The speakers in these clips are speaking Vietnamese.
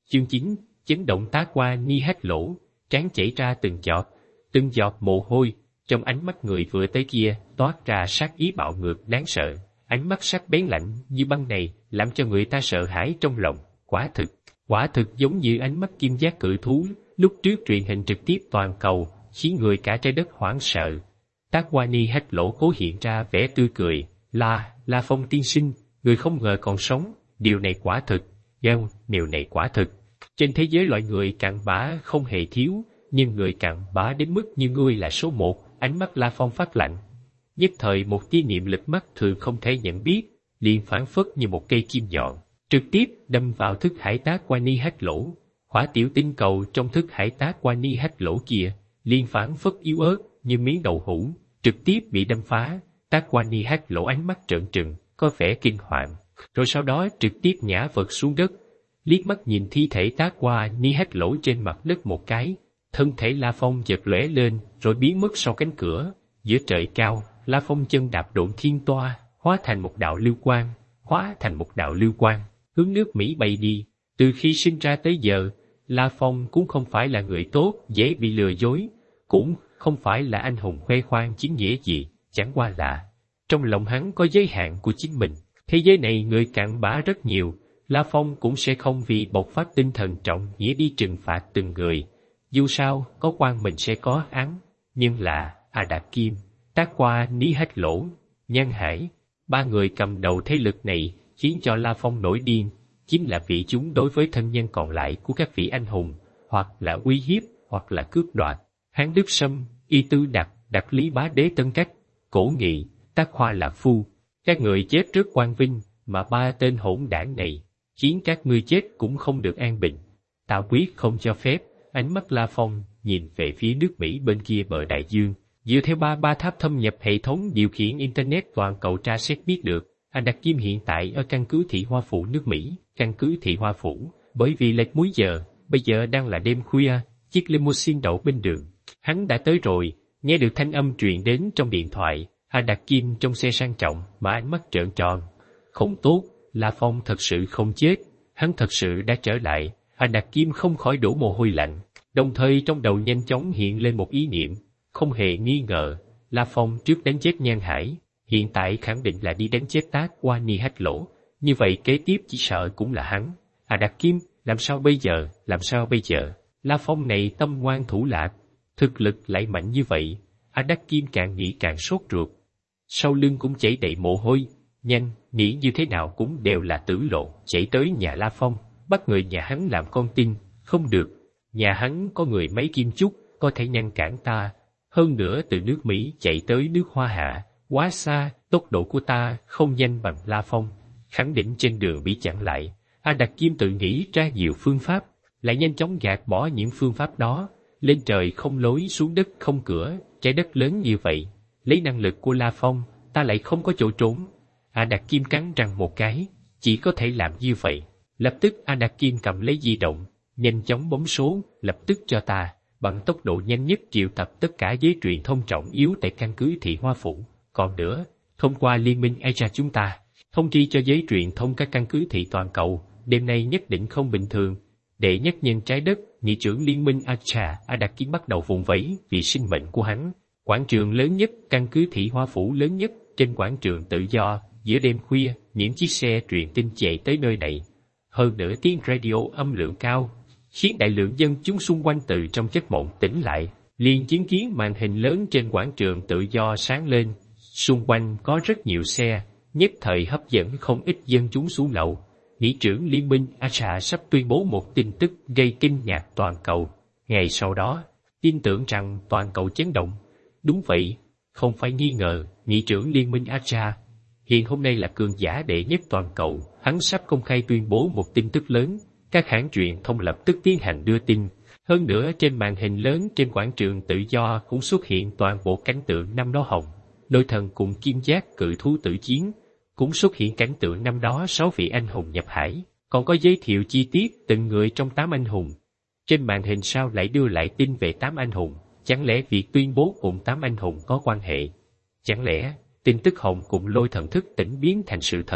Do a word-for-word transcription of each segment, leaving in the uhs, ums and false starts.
Chương chín, chấn động tá qua ni hết lỗ, trán chảy ra từng giọt, từng giọt mồ hôi, trong ánh mắt người vừa tới kia toát ra sát ý bạo ngược đáng sợ. Ánh mắt sắc bén lạnh như băng này làm cho người ta sợ hãi trong lòng. Quả thực, quả thực giống như ánh mắt kim giác cự thú lúc trước truyền hình trực tiếp toàn cầu, khiến người cả trái đất hoảng sợ. Tác Qua Ni hết lỗ cố hiện ra vẻ tươi cười. La, La Phong tiên sinh, người không ngờ còn sống. Điều này quả thực, ghen, điều này quả thực. Trên thế giới loại người cặn bã không hề thiếu, nhưng người cặn bã đến mức như ngươi là số một. Ánh mắt La Phong phát lạnh. Nhất thời một tia niệm lực mắt thường không thể nhận biết, liền phản phất như một cây kim nhọn, trực tiếp đâm vào thức hải Tác Qua Ni hết lỗ. Hỏa tiểu tinh cầu trong thức hải Tác Qua Ni hết lỗ kia, liền phản phất yếu ớt như miếng đậu hũ, trực tiếp bị đâm phá. Tác Qua Ni hết lỗ ánh mắt trợn trừng, có vẻ kinh hoàng, rồi sau đó trực tiếp ngã vật xuống đất, liếc mắt nhìn thi thể Tác Qua Ni hết lỗ trên mặt đất một cái. Thân thể La Phong chợt lóe lên, rồi biến mất sau cánh cửa. Giữa trời cao, La Phong chân đạp độn thiên toa, hóa thành một đạo lưu quang, hóa thành một đạo lưu quang, hướng nước Mỹ bay đi. Từ khi sinh ra tới giờ, La Phong cũng không phải là người tốt, dễ bị lừa dối, cũng không phải là anh hùng khoe khoang chiến nghĩa gì, chẳng qua là trong lòng hắn có giới hạn của chính mình. Thế giới này người cặn bã rất nhiều, La Phong cũng sẽ không vì bộc phát tinh thần trọng nghĩa đi trừng phạt từng người. Dù sao, có quan mình sẽ có án, nhưng là A Đạt Kim, Tác Qua Ni hết lỗ, Nhan Hải, ba người cầm đầu thế lực này khiến cho La Phong nổi điên, chính là vị chúng đối với thân nhân còn lại của các vị anh hùng, hoặc là uy hiếp, hoặc là cướp đoạt. Hán Đức Sâm, Y Tư Đặc, Đặc Lý Bá Đế Tân Cách, Cổ Nghị, Tác Hoa Lạc Phu, các người chết rất quang vinh, mà ba tên hỗn đảng này khiến các ngươi chết cũng không được an bình. Ta quyết không cho phép. Ánh mắt La Phong nhìn về phía nước Mỹ bên kia bờ đại dương, dựa theo ba ba tháp thâm nhập hệ thống điều khiển Internet toàn cầu tra xét biết được, A Đạt Kim hiện tại ở căn cứ Thị Hoa Phủ nước Mỹ. Căn cứ Thị Hoa Phủ, bởi vì lệch múi giờ, bây giờ đang là đêm khuya, chiếc limousine đậu bên đường. Hắn đã tới rồi, nghe được thanh âm truyền đến trong điện thoại, A Đạt Kim trong xe sang trọng mà ánh mắt trợn tròn. Không tốt, La Phong thật sự không chết, hắn thật sự đã trở lại. A Đạt Kim không khỏi đổ mồ hôi lạnh, đồng thời trong đầu nhanh chóng hiện lên một ý niệm, không hề nghi ngờ, La Phong trước đánh chết Nhan Hải, hiện tại khẳng định là đi đánh chết Tác Qua Ni hết lỗ, như vậy kế tiếp chỉ sợ cũng là hắn. A Đạt Kim, làm sao bây giờ, làm sao bây giờ? La Phong này tâm ngoan thủ lạc, thực lực lại mạnh như vậy, A Đạt Kim càng nghĩ càng sốt ruột, sau lưng cũng chảy đầy mồ hôi, nhanh, nghĩ như thế nào cũng đều là tử lộ, chạy tới nhà La Phong. Bắt người nhà hắn làm con tin, không được. Nhà hắn có người mấy kim chúc, có thể ngăn cản ta. Hơn nữa từ nước Mỹ chạy tới nước Hoa Hạ, quá xa, tốc độ của ta không nhanh bằng La Phong. Khẳng định trên đường bị chặn lại. A Đạt Kim tự nghĩ ra nhiều phương pháp, lại nhanh chóng gạt bỏ những phương pháp đó. Lên trời không lối, xuống đất không cửa, trái đất lớn như vậy. Lấy năng lực của La Phong, ta lại không có chỗ trốn. A Đạt Kim cắn răng một cái, chỉ có thể làm như vậy. Lập tức A Đạt Kim cầm lấy di động, nhanh chóng bấm số, lập tức cho ta, bằng tốc độ nhanh nhất triệu tập tất cả giới truyền thông trọng yếu tại căn cứ Thị Hoa Phủ. Còn nữa, thông qua liên minh a i a chúng ta, thông tri cho giới truyền thông các căn cứ thị toàn cầu, đêm nay nhất định không bình thường. Đệ nhất nhân trái đất, nghị trưởng liên minh a i a, A Đạt Kim bắt đầu vùng vẫy vì sinh mệnh của hắn. Quảng trường lớn nhất, căn cứ Thị Hoa Phủ lớn nhất, trên quảng trường tự do, giữa đêm khuya, những chiếc xe truyền tin chạy tới nơi này. Hơn nữa tiếng radio âm lượng cao, khiến đại lượng dân chúng xung quanh từ trong giấc mộng tỉnh lại, liền chứng kiến màn hình lớn trên quảng trường tự do sáng lên. Xung quanh có rất nhiều xe, nhất thời hấp dẫn không ít dân chúng xuống lầu. Nghị trưởng liên minh a i a sắp tuyên bố một tin tức gây kinh ngạc toàn cầu. Ngày sau đó, tin tưởng rằng toàn cầu chấn động. Đúng vậy, không phải nghi ngờ, nghị trưởng liên minh a i a hiện hôm nay là cường giả đệ nhất toàn cầu, hắn sắp công khai tuyên bố một tin tức lớn. Các hãng truyền thông lập tức tiến hành đưa tin. Hơn nữa trên màn hình lớn trên quảng trường tự do cũng xuất hiện toàn bộ cảnh tượng năm đó Hồng, Lôi Thần cùng Kim Giác cự thú tử chiến, cũng xuất hiện cảnh tượng năm đó sáu vị anh hùng nhập hải, còn có giới thiệu chi tiết từng người trong tám anh hùng. Trên màn hình sao lại đưa lại tin về tám anh hùng? Chẳng lẽ việc tuyên bố cùng tám anh hùng có quan hệ? Chẳng lẽ tin tức Hồng cùng Lôi Thần thức tỉnh biến thành sự thật?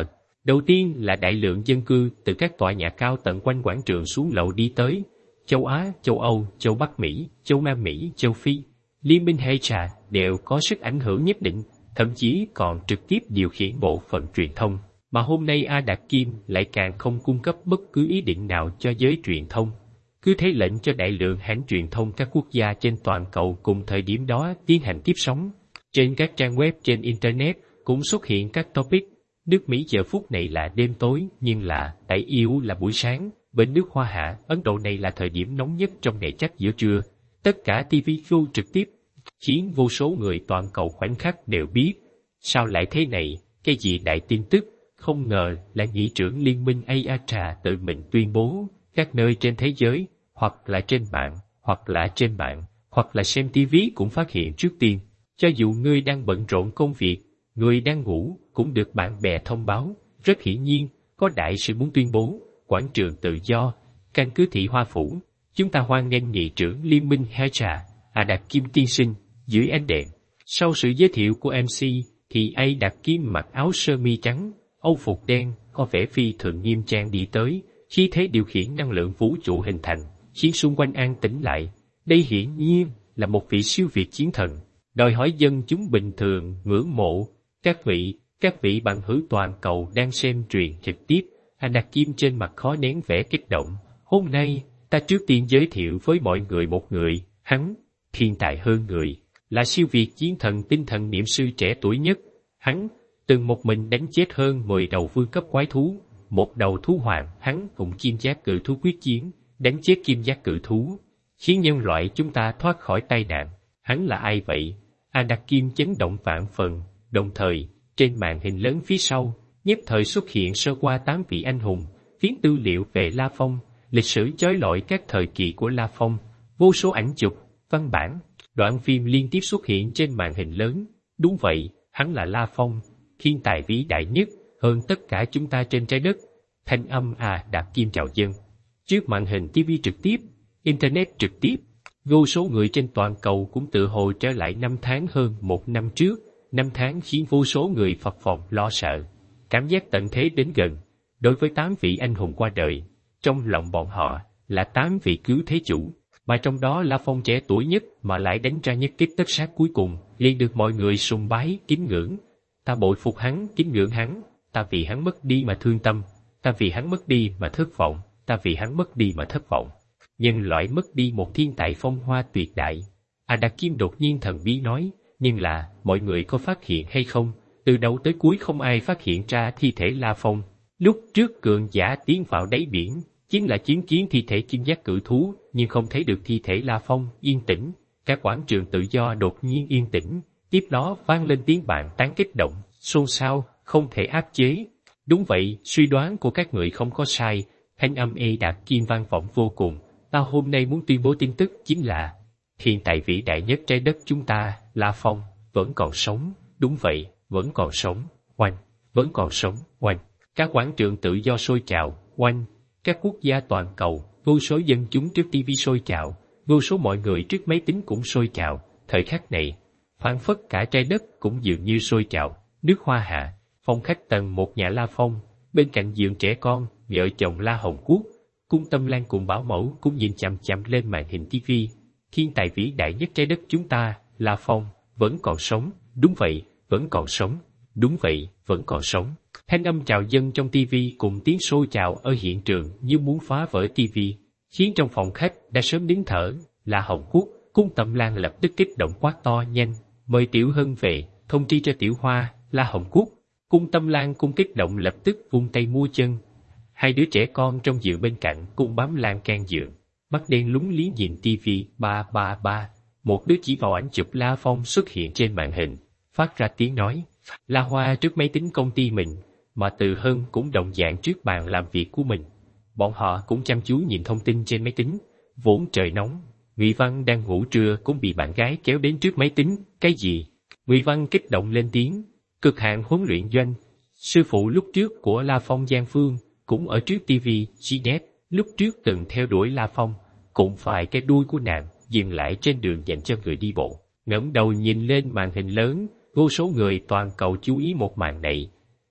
Đầu tiên là đại lượng dân cư từ các tòa nhà cao tận quanh quảng trường xuống lầu đi tới. Châu Á, châu Âu, châu Bắc Mỹ, châu Nam Mỹ, châu Phi, Liên minh hay trà đều có sức ảnh hưởng nhất định, thậm chí còn trực tiếp điều khiển bộ phận truyền thông. Mà hôm nay A Đạt Kim lại càng không cung cấp bất cứ ý định nào cho giới truyền thông. Cứ thế lệnh cho đại lượng hãng truyền thông các quốc gia trên toàn cầu cùng thời điểm đó tiến hành tiếp sóng. Trên các trang web trên Internet cũng xuất hiện các topic. Nước Mỹ giờ phút này là đêm tối, nhưng là tại e u là buổi sáng. Bên nước Hoa Hạ, Ấn Độ này là thời điểm nóng nhất trong ngày chắc giữa trưa. Tất cả ti vi show trực tiếp, khiến vô số người toàn cầu khoảnh khắc đều biết. Sao lại thế này, cái gì đại tin tức, không ngờ là nghị trưởng liên minh a a tê a tự mình tuyên bố, các nơi trên thế giới, hoặc là trên mạng, hoặc là trên mạng, hoặc là xem ti vi cũng phát hiện trước tiên. Cho dù ngươi đang bận rộn công việc, người đang ngủ, cũng được bạn bè thông báo. Rất hiển nhiên, có đại sự muốn tuyên bố, quảng trường tự do, căn cứ thị Hoa Phủ. Chúng ta hoan nghênh nghị trưởng liên minh a a tê a, A Đạt Kim tiên sinh, dưới ánh đèn. Sau sự giới thiệu của em xê, thì A Đạt Kim mặc áo sơ mi trắng, âu phục đen, có vẻ phi thường nghiêm trang đi tới, khí thế điều khiển năng lượng vũ trụ hình thành, khiến xung quanh an tĩnh lại. Đây hiển nhiên là một vị siêu việt chiến thần, đòi hỏi dân chúng bình thường ngưỡng mộ. Các vị, các vị bạn hữu toàn cầu đang xem truyền trực tiếp, A Đạt Kim trên mặt khó nén vẻ kích động. Hôm nay, ta trước tiên giới thiệu với mọi người một người, hắn, thiên tài hơn người, là siêu việt chiến thần tinh thần niệm sư trẻ tuổi nhất. Hắn từng một mình đánh chết hơn mười đầu vương cấp quái thú, một đầu thú hoàng. Hắn cùng kim giác cự thú quyết chiến, đánh chết kim giác cự thú, khiến nhân loại chúng ta thoát khỏi tai nạn. Hắn là ai vậy? A Đạt Kim chấn động vạn phần, đồng thời, trên màn hình lớn phía sau, nhất thời xuất hiện sơ qua tám vị anh hùng, phiến tư liệu về La Phong, lịch sử chói lọi các thời kỳ của La Phong, vô số ảnh chụp, văn bản, đoạn phim liên tiếp xuất hiện trên màn hình lớn. Đúng vậy, hắn là La Phong, thiên tài vĩ đại nhất, hơn tất cả chúng ta trên trái đất. Thanh âm A Đạt Kim chào dân. Trước màn hình ti vi trực tiếp, Internet trực tiếp, vô số người trên toàn cầu cũng tự hồ trở lại năm tháng hơn một năm trước. Năm tháng khiến vô số người phập phồng lo sợ, cảm giác tận thế đến gần. Đối với tám vị anh hùng qua đời, trong lòng bọn họ là tám vị cứu thế chủ, mà trong đó La Phong trẻ tuổi nhất mà lại đánh ra nhất kích tất sát cuối cùng, liền được mọi người sùng bái, kính ngưỡng. Ta bội phục hắn, kính ngưỡng hắn, ta vì hắn mất đi mà thương tâm, ta vì hắn mất đi mà thất vọng, ta vì hắn mất đi mà thất vọng. Nhân loại mất đi một thiên tài phong hoa tuyệt đại. A Đạt Kim đột nhiên thần bí nói, nhưng là, mọi người có phát hiện hay không, từ đầu tới cuối không ai phát hiện ra thi thể La Phong. Lúc trước cường giả tiến vào đáy biển, chính là chứng kiến thi thể kim giác cự thú, nhưng không thấy được thi thể La Phong. Yên tĩnh, cả quảng trường tự do đột nhiên yên tĩnh, tiếp đó vang lên tiếng bàn tán kích động, xôn xao, không thể áp chế. Đúng vậy, suy đoán của các người không có sai, thanh âm A Đạt Kim vang vọng vô cùng. Ta hôm nay muốn tuyên bố tin tức chính là thiên tài vĩ đại nhất trái đất chúng ta, La Phong, vẫn còn sống. Đúng vậy, vẫn còn sống. Oanh, vẫn còn sống. Oanh, các quảng trường tự do sôi trào. Oanh, các quốc gia toàn cầu, vô số dân chúng trước ti vi sôi trào, vô số mọi người trước máy tính cũng sôi trào. Thời khắc này, phảng phất cả trái đất cũng dường như sôi trào. Nước Hoa Hạ, phòng khách tầng một nhà La Phong, bên cạnh giường trẻ con, vợ chồng La Hồng Quốc, Cung Tâm Lan cùng Bảo Mẫu cũng nhìn chằm chằm lên màn hình ti vi. Thiên tài vĩ đại nhất trái đất chúng ta, La Phong, vẫn còn sống. Đúng vậy, vẫn còn sống. Đúng vậy, vẫn còn sống. Thanh âm chào dân trong ti vi cùng tiếng xô chào ở hiện trường như muốn phá vỡ ti vi, khiến trong phòng khách đã sớm nín thở. La Hồng Quốc, Cung Tâm Lan lập tức kích động quát to, nhanh, mời Tiểu Hân về, thông tri cho Tiểu Hoa. La Hồng Quốc, Cung Tâm Lan cũng kích động lập tức vung tay mua chân. Hai đứa trẻ con trong giường bên cạnh cũng bám lan can giường, mắt đen lúng liếng nhìn ti vi. Ba ba ba, một đứa chỉ vào ảnh chụp La Phong xuất hiện trên màn hình, phát ra tiếng nói. La Hoa trước máy tính công ty mình, mà Từ Hân cũng đồng dạng trước bàn làm việc của mình. Bọn họ cũng chăm chú nhìn thông tin trên máy tính. Vốn trời nóng, Ngụy Văn đang ngủ trưa cũng bị bạn gái kéo đến trước máy tính. Cái gì? Ngụy Văn kích động lên tiếng. Cực hạn huấn luyện doanh, sư phụ lúc trước của La Phong Giang Phương, cũng ở trước ti vi. Ginette lúc trước từng theo đuổi La Phong, cũng phải cái đuôi của nàng dừng lại trên đường dành cho người đi bộ. Ngẩng đầu nhìn lên màn hình lớn, vô số người toàn cầu chú ý một màn này.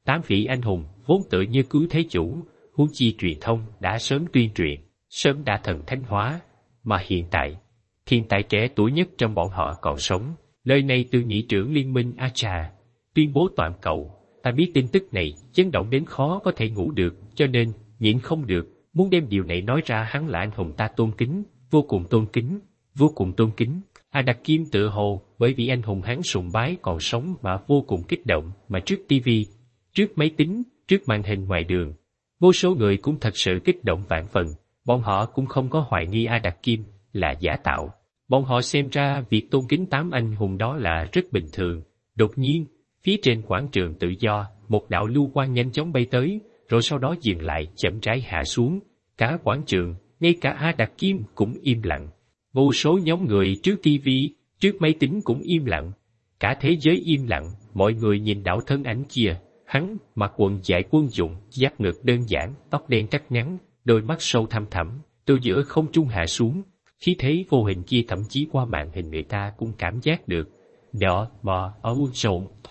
Tám vị anh hùng vốn tự như cứu thế chủ, huống chi truyền thông đã sớm tuyên truyền, sớm đã thần thánh hóa, mà hiện tại, hiện tại trẻ tuổi nhất trong bọn họ còn sống. Lời này từ nghị trưởng liên minh Acha, tuyên bố toàn cầu. Ta biết tin tức này chấn động đến khó có thể ngủ được, cho nên nhịn không được, muốn đem điều này nói ra. Hắn là anh hùng ta tôn kính, vô cùng tôn kính, vô cùng tôn kính. A Đặc Kim tự hồ bởi vì anh hùng hắn sùng bái còn sống mà vô cùng kích động, mà trước tivi, trước máy tính, trước màn hình ngoài đường, vô số người cũng thật sự kích động vạn phần. Bọn họ cũng không có hoài nghi A Đặc Kim là giả tạo. Bọn họ xem ra việc tôn kính tám anh hùng đó là rất bình thường. Đột nhiên, phía trên quảng trường tự do, một đạo lưu quang nhanh chóng bay tới, rồi sau đó dừng lại chậm rãi hạ xuống. Cả quảng trường, ngay cả A Đặc Kim cũng im lặng. Vô số nhóm người trước tivi, trước máy tính cũng im lặng. Cả thế giới im lặng, mọi người nhìn đạo thân ảnh kia. Hắn mặc quần dài quân dụng, giáp ngực đơn giản, tóc đen cắt ngắn, đôi mắt sâu thăm thẳm, từ giữa không trung hạ xuống. Khí thế vô hình kia thậm chí qua màn hình người ta cũng cảm giác được. Đó mà ở rộn.